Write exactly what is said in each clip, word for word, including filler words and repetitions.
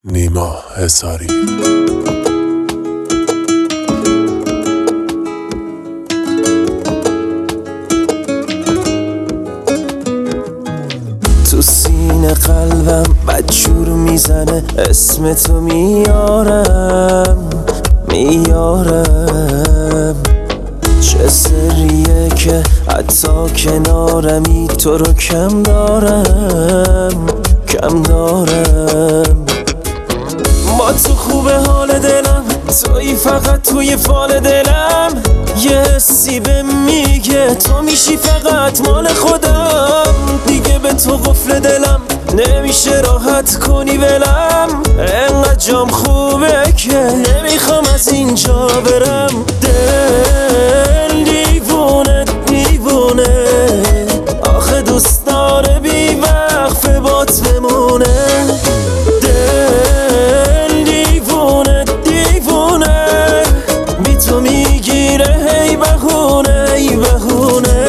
نیما حصاری. تو سینه قلبم بدجور میزنه، اسم تو میارم میارم. چه سریه که حتی کنارمی تو رو کم دارم کم دارم. با تو خوبه حال دلم، تویی فقط توی فال دلم. یه حسی به میگه تو میشی فقط مال خودم. دیگه به تو قفل دلم نمیشه راحت کنی ولم. انقدر جام خوبه که نمیخوام از اینجا برم. دل دیوونه دیوونه، آخه دوست داره بی وقفه بات بمونه. دل دیوونه دیوونه، بی تو میگیره هی بهونه هی بهونه.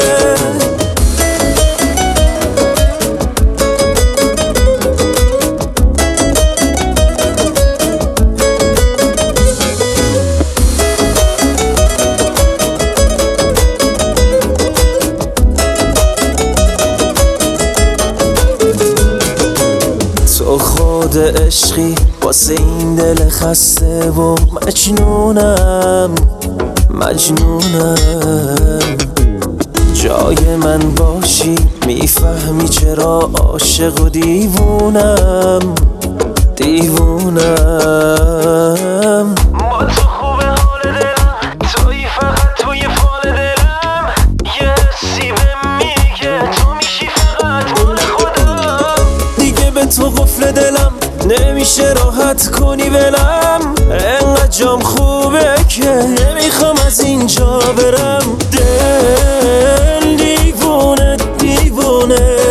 تو خود عشقی واسه این دل خسته و مجنونم مجنونم. جای من باشی میفهمی چرا عاشق و دیوونم دیوونم. با تو خوبه حال دلم، تویی فقط توی فال دلم. یه حسی به میگه تو میشی فقط مال خودم. دیگه به تو قفل دلم نمیشه راحت کنی ولم. انقدر جام خوبه که نمیخوام از اینجا برم. دل دیوونه دیوونه،